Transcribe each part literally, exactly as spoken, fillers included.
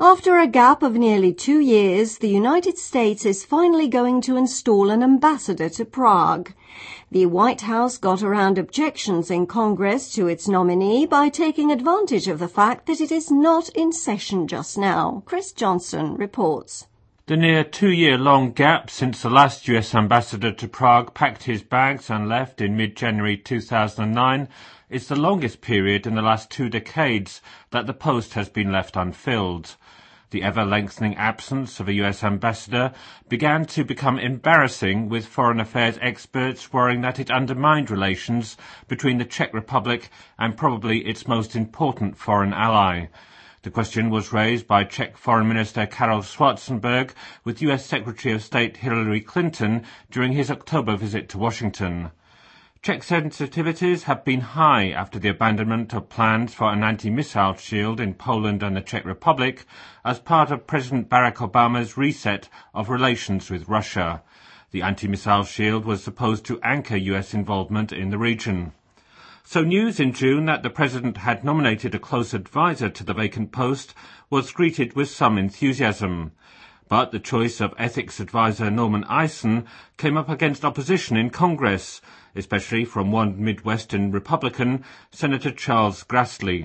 After a gap of nearly two years, the United States is finally going to install an ambassador to Prague. The White House got around objections in Congress to its nominee by taking advantage of the fact that it is not in session just now. Chris Johnson reports. The near two-year-long gap since the last U S ambassador to Prague packed his bags and left in mid-January two thousand nine is the longest period in the last two decades that the post has been left unfilled. The ever-lengthening absence of a U S ambassador began to become embarrassing, with foreign affairs experts worrying that it undermined relations between the Czech Republic and probably its most important foreign ally. The question was raised by Czech Foreign Minister Karel Schwarzenberg with U S Secretary of State Hillary Clinton during his October visit to Washington. Czech sensitivities have been high after the abandonment of plans for an anti-missile shield in Poland and the Czech Republic as part of President Barack Obama's reset of relations with Russia. The anti-missile shield was supposed to anchor U S involvement in the region. So news in June that the President had nominated a close advisor to the vacant post was greeted with some enthusiasm. But the choice of ethics advisor Norman Eisen came up against opposition in Congress, especially from one Midwestern Republican, Senator Charles Grassley.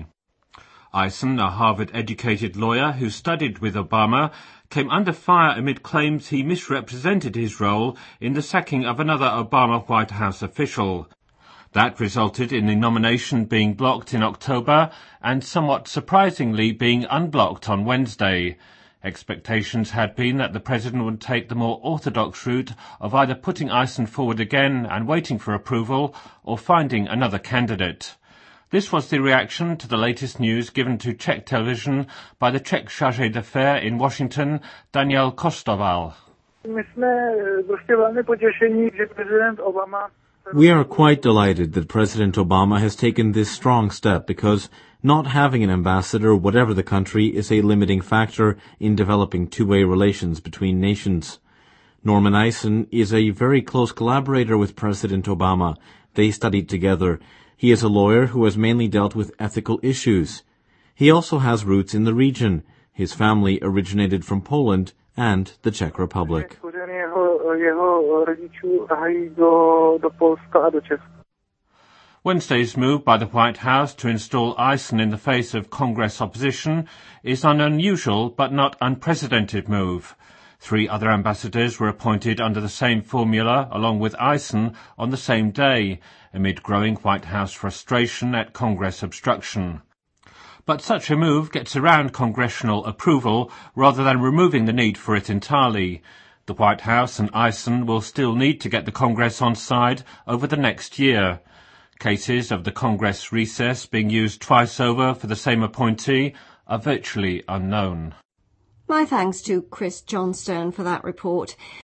Eisen, a Harvard-educated lawyer who studied with Obama, came under fire amid claims he misrepresented his role in the sacking of another Obama White House official. That resulted in the nomination being blocked in October and, somewhat surprisingly, being unblocked on Wednesday. Expectations had been that the President would take the more orthodox route of either putting Eisen forward again and waiting for approval or finding another candidate. This was the reaction to the latest news given to Czech television by the Czech chargé d'affaires in Washington, Daniel Kostoval. We are quite delighted that President Obama has taken this strong step because not having an ambassador, whatever the country, is a limiting factor in developing two-way relations between nations. Norman Eisen is a very close collaborator with President Obama. They studied together. He is a lawyer who has mainly dealt with ethical issues. He also has roots in the region. His family originated from Poland and the Czech Republic. Wednesday's move by the White House to install Eisen in the face of Congress opposition is an unusual but not unprecedented move. Three other ambassadors were appointed under the same formula along with Eisen on the same day, amid growing White House frustration at Congress obstruction. But such a move gets around congressional approval rather than removing the need for it entirely. The White House and Eisen will still need to get the Congress on side over the next year. Cases of the Congress recess being used twice over for the same appointee are virtually unknown. My thanks to Chris Johnstone for that report.